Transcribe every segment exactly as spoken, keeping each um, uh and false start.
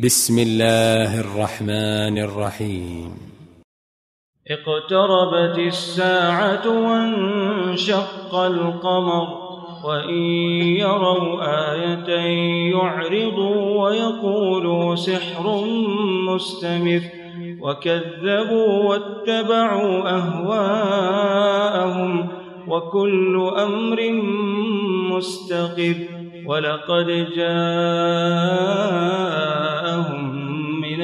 بسم الله الرحمن الرحيم. اقتربت الساعة وانشق القمر وإن يروا آية يعرضوا ويقولوا سحر مستمر وكذبوا واتبعوا أهواءهم وكل أمر مستقر ولقد جاءهم من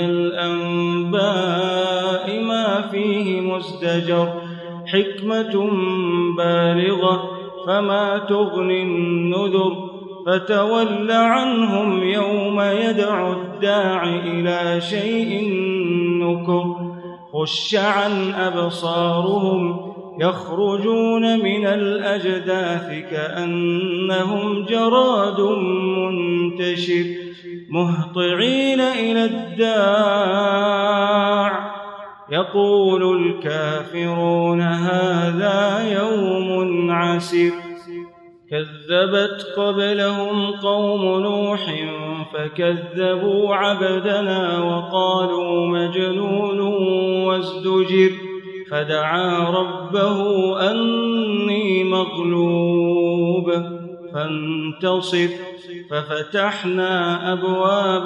الأنباء ما فيه مزدجر حكمة بالغة فما تغني النذر فتول عنهم يوم يدعو الداع إلى شيء نكر خش عن أبصارهم يخرجون من الأجداث كأنهم جراد منتشر مهطعين إلى الداع يقول الكافرون هذا يوم عسر كذبت قبلهم قوم نوح فكذبوا عبدنا وقالوا مجنون وازدجر فدعا ربه أني مغلوب فانتصر ففتحنا أبواب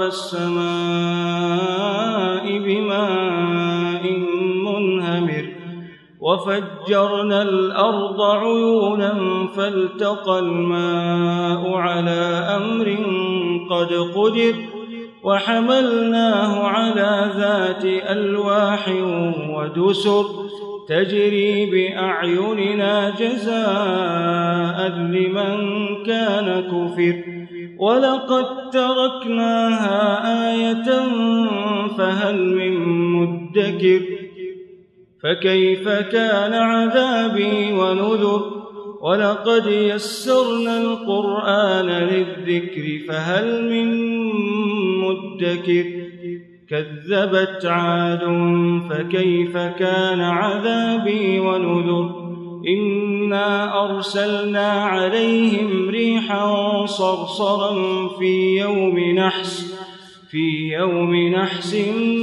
السماء بماء منهمر وفجرنا الأرض عيونا فالتقى الماء على أمر قد قدر وحملناه على ذات ألواح ودسر تجري بأعيننا جزاء لمن كان كفر ولقد تركناها آية فهل من مدكر فكيف كان عذابي ونذر ولقد يسرنا القرآن للذكر فهل من مدكر كذبت عاد فكيف كان عذابي ونذر إنا أرسلنا عليهم ريحا صرصرا في يوم نحس في يوم نحس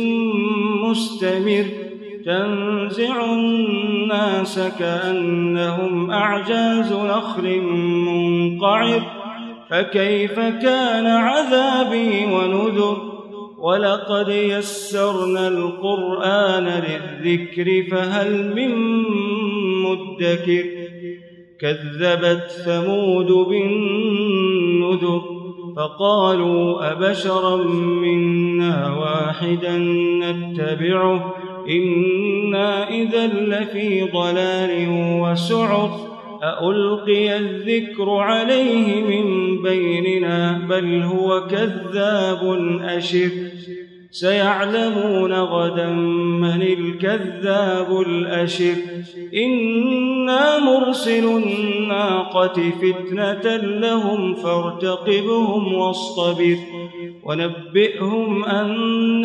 مستمر تنزع الناس كأنهم أعجاز نخل منقعر فكيف كان عذابي ونذر ولقد يسرنا القرآن للذكر فهل من مدكر كذبت ثمود بالنذر فقالوا أبشرا منا واحدا نتبعه إنا إذا لفي ضلال وسعر أألقي الذكر عليه من بيننا بل هو كذاب أشر سيعلمون غدا من الكذاب الأشر إنا مرسل الناقة فتنة لهم فارتقبهم واصطبر ونبئهم أن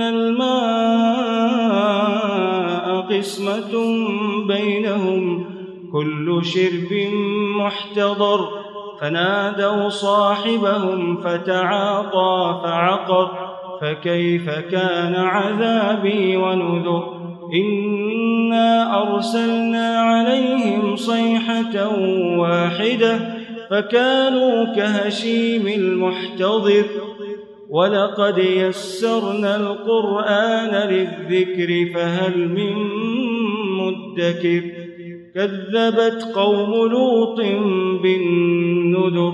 الماء قسمة بينهم كل شرب محتضر فنادوا صاحبهم فتعاطى فعقر فكيف كان عذابي ونذر إنا أرسلنا عليهم صيحة واحدة فكانوا كهشيم المحتضر ولقد يسرنا القرآن للذكر فهل من مدكر كذبت قوم لوط بالنذر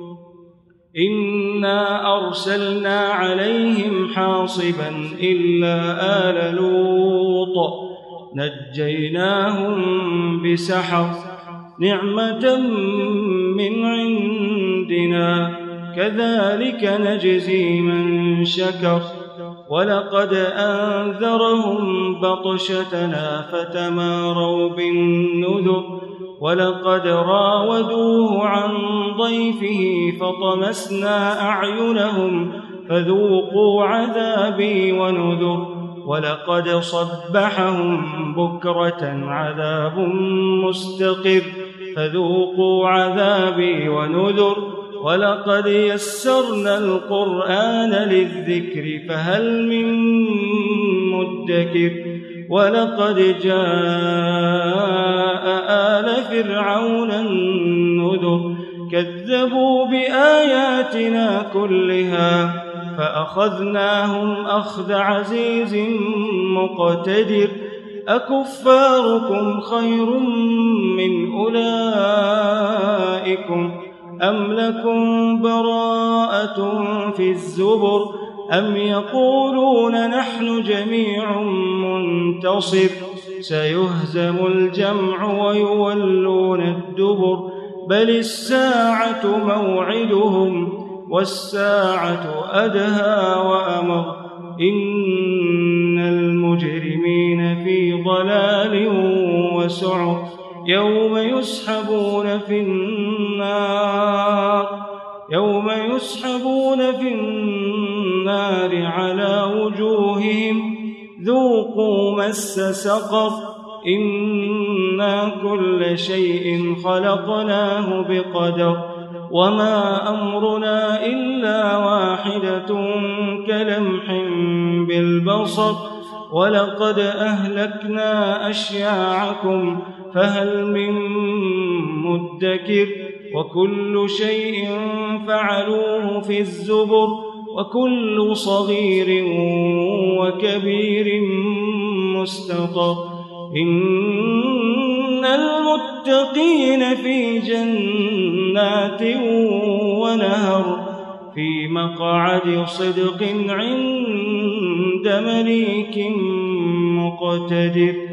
إنا أرسلنا عليهم حاصبا إلا آل لوط نجيناهم بسحر نعمة من عندنا كذلك نجزي من شكر ولقد أنذرهم بطشتنا فتماروا بالنذر ولقد راودوه عن ضيفه فطمسنا أعينهم فذوقوا عذابي ونذر ولقد صبحهم بكرة عذاب مستقر فذوقوا عذابي ونذر ولقد يسرنا القرآن للذكر فهل من مدكر ولقد جاء آل فرعون النذر كذبوا بآياتنا كلها فأخذناهم أخذ عزيز مقتدر أكفاركم خير من أولئكم أم لكم براءة في الزبر أم يقولون نحن جميع منتصر سيهزم الجمع ويولون الدبر بل الساعة موعدهم والساعة أدهى وأمر إن المجرمين في ضلال وسعر يوم يسحبون في النار يوم يسحبون في النار على وجوههم ذوقوا مس سقر إنا كل شيء خلقناه بقدر وما أمرنا إلا واحدة كلمح بالبصر ولقد أهلكنا أشياعكم فهل من مدكر وكل شيء فعلوه في الزبر وكل صغير وكبير مستطر إن المتقين في جنات ونهر في مقعد صدق عند مليك مقتدر